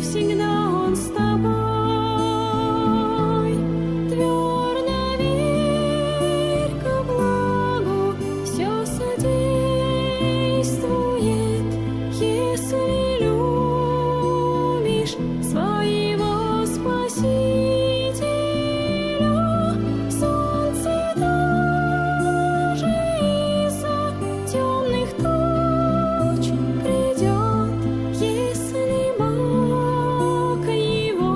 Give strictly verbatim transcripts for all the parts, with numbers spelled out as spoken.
всегда Он с тобой. Твердо верь ко благу, все содействует, если любишь своего Спасителя. Солнце даже из-за темных туч придет, если Бог его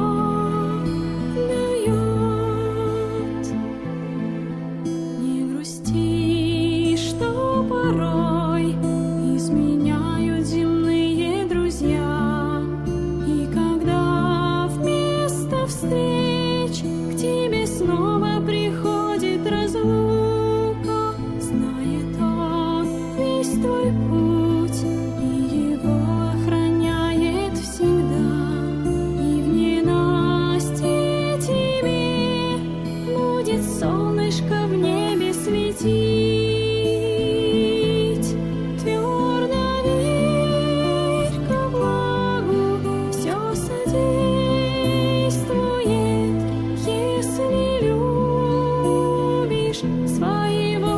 дает. Не грусти, что порой изменяют земные друзья, и когда вместо встреч к тебе снова приходит разлука, знает Он весь твой путь и его охраняет всегда. И в ненастье тебе будет солнышко в небе светить. Твердо верь ко благу, все содействует, если любишь своего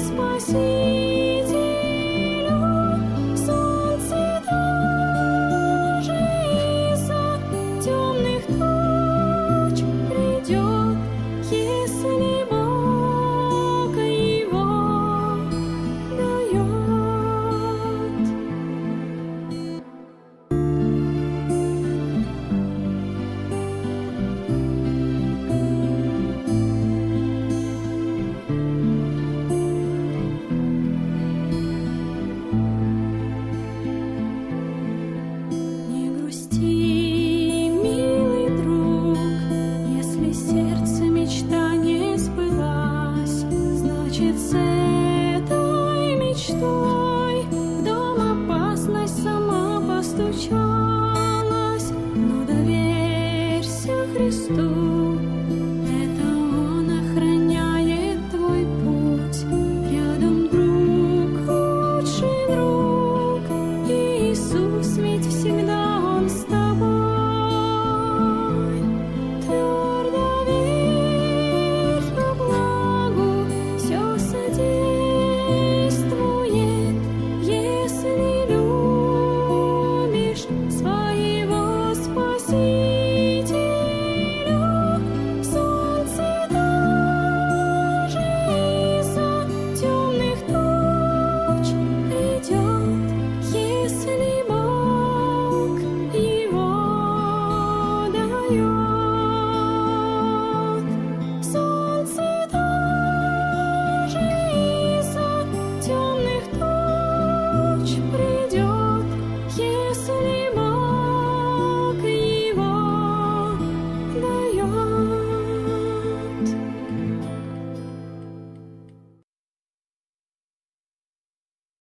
Спасителя. Солнце даже из-за темных туч придет, если Бог его дает. Не грусти, милый друг, если сердце мечта не сбылась, значит, с этой мечтой в дом опасность сама постучалась. Но доверься Христу,